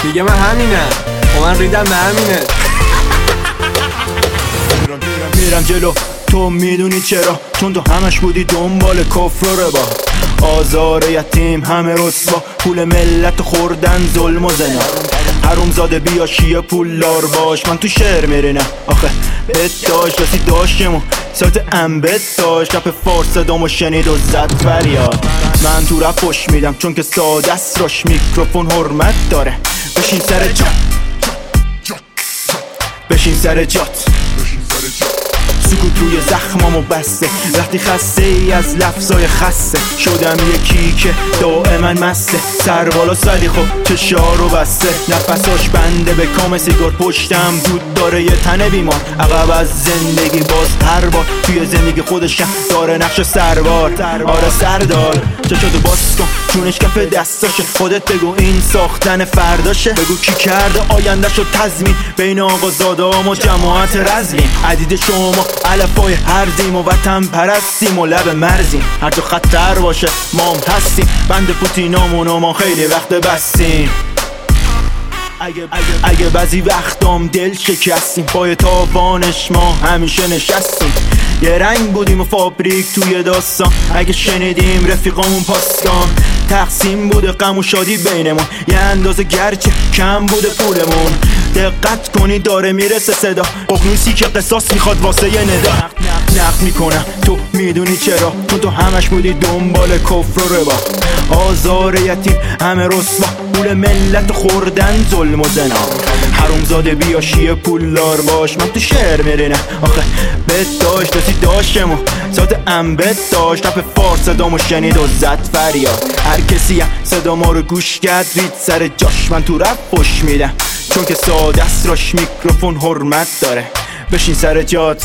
میگه من همینم و من ریدم به همینه. میرم جلو تو میدونی چرا، چون تو همش بودی دنبال کفر و ربا، آزار یتیم همه رسوا، پول ملت خوردن ظلم و زنا. حروم زاده بیا شیعه پولدار باش، من تو شعر میرینم آخه بت داشت رسی داشتمو سایت انبت داشت، رپ فارس صدامو شنید و زد فریاد. من تو رپ پشت میدم چون که ساده است راش، میکروفون حرمت داره. بشین سر جات، بشین سر جات، سکوت روی زخمامو بسته، وقتی خسته ای از لفظای خسته، شدم یکی که دائما مسته، سر بالا سری خب چشارو بسته، نفساش بنده به کام سیگار، پشتم دود داره یه تنه بیمار، عقب از زندگی باز هر بار، توی زندگی خودشم داره نقش سربار. آره سردار چشاتو باز کن، چونش کف دستاشه، خودت بگو این ساختن فرداشه، بگو کی کرده آیندهشو تضمین، بین آقا زادام و جماعت رزمین، عدید شما علفای هرزیم و وطن پرستیم و لب مرزیم، هر جا خطر باشه ما هم هستیم، بند پوتینامون و ما خیلی وقت بستیم. اگه بعضی وقتام دل شکستیم، پای تاوانش ما همیشه نشستیم، یه رنگ بودیم و فابریک توی داستان، اگه شنیدیم رفیقامون پاسکان، تقسیم بوده غم و شادی بینمون، یه اندازه گرچه کم بوده پولمون، دقت کنی داره میرسه صدا، ققنوسی که قصاص میخواد واسه یه ندا، نقد میکنم تو میدونی چرا، چون تو همش بودی دنبال کفر و ربا، آزار یتیم همه رسوا، پول ملت خوردن ظلم و زنا. حروم زاده بیا شیعه پولدار باش، من تو شعر میرینم آخه بت داشت رسی داشتمو ساعت انبت داشت، رپ فارس صدامو شنید و زد فریاد. هر کسی صدا ما رو گوش کرد رید سر جاش، من تو رپ پشت میدم چون که ساده است راش، میکروفون حرمت داره. بشین سر جات،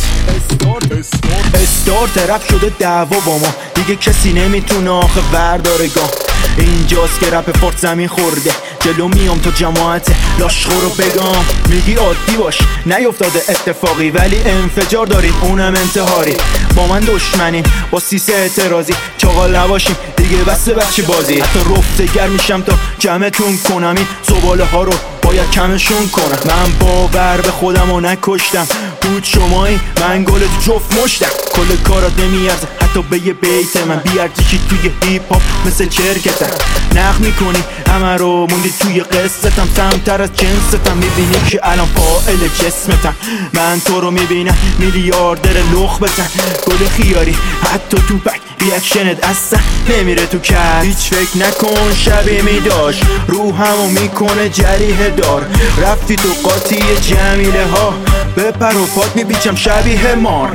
استارت رپ شده دعوا با ما، دیگه کسی نمیتونه آخه ورداره گام، اینجاست که رپ فارس زمین خورده، جلو میام تو جماعت لاشخورو بگم، میگی عادی باش نیفتاده اتفاقی، ولی انفجار داریم اونم انتحاری، با من دشمنیم با سیسه اعتراضی، چاقال نباشیم دیگه بس بچه بازی، حتی رفتگر میشم تا جمعتون کنم، این زباله ها رو باید کمشون کنم، من باور به خودم رو نکشتم، بود شمایی من گل تو جفت مشتم، کل کارات نمیارزه حتی به یه بیت من، بیارزشی توی هیپ هاپ مثل چرکتم، نقد میکنی همه رو موندی توی قصتم، سمتر از جنستم، میبینی که الان فاعل جسمتم، من تو رو میبینم میلیاردر لخ بزن، گل خیاری حتی تو بک ریاکشنت اصلا نمیره تو کت، هیچ فکر نکن شبیه میداشت روحمو میکنه جریه دار، رفتی تو قاطی جمیله ها، به پر و پات میپیچم شبیه مار.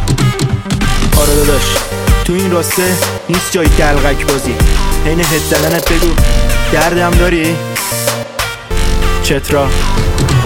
آره داداش تو این راسته نیست جای دلغک بازی، حین هد زدنت بگو دردم داری چترا.